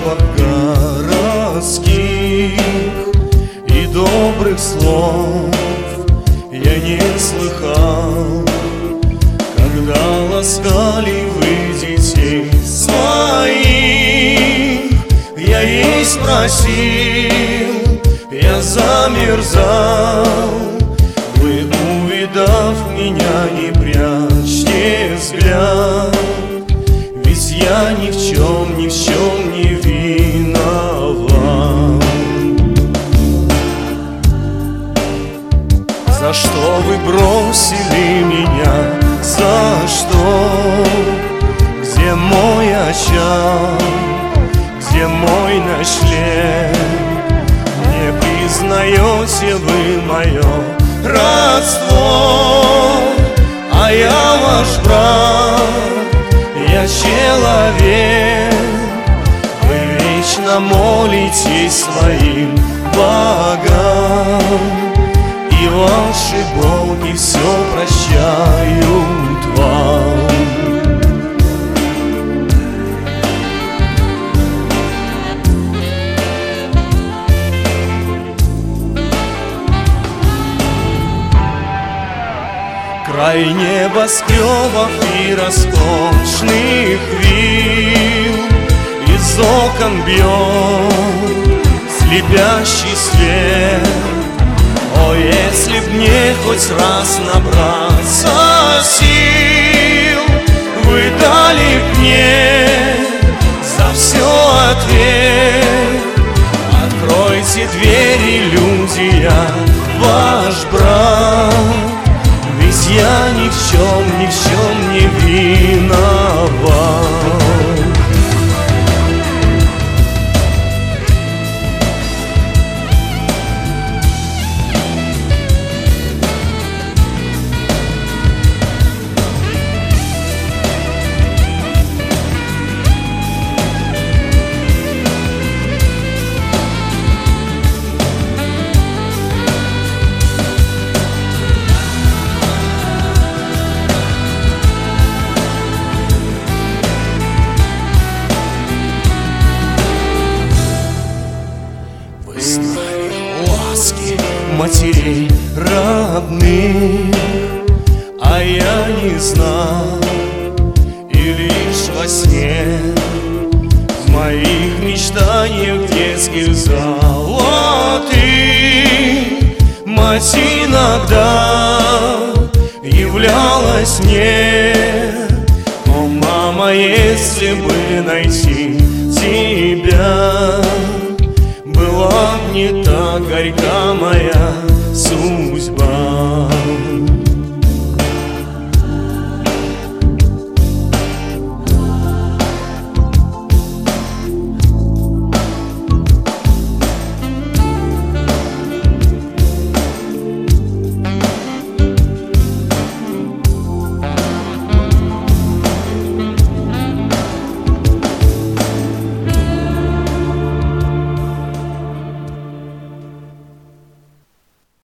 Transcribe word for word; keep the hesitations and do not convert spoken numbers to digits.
небоскребах городских и добрых слов я не слыхал, когда ласкали вы детей своих. Я есть просил, я замерзал, вы, увидав меня, не прячьте взгляд, ведь я ни в чем, ни в чем не виноват. За что вы бросили меня? За что? Где мой очаг? Где мой ночлег? Не признаете вы мое родство, а я ваш брат, я человек. Вы вечно молитесь своим богам, и ваши боги все прощают вам. Край небоскребов и роскошных вилл, из окон бьет слепящий свет. О, если б мне хоть раз набраться сил, вы дали б мне за все ответ. Откройте двери, люди, я ваш брат, ведь я ни в чем, ни в чем не виноват. Матерей родных, а я не знал, и лишь во сне в моих мечтаниях детских золотых мать иногда являлась мне. О, мама, если бы найти тебя, была б не так горька моя судьба.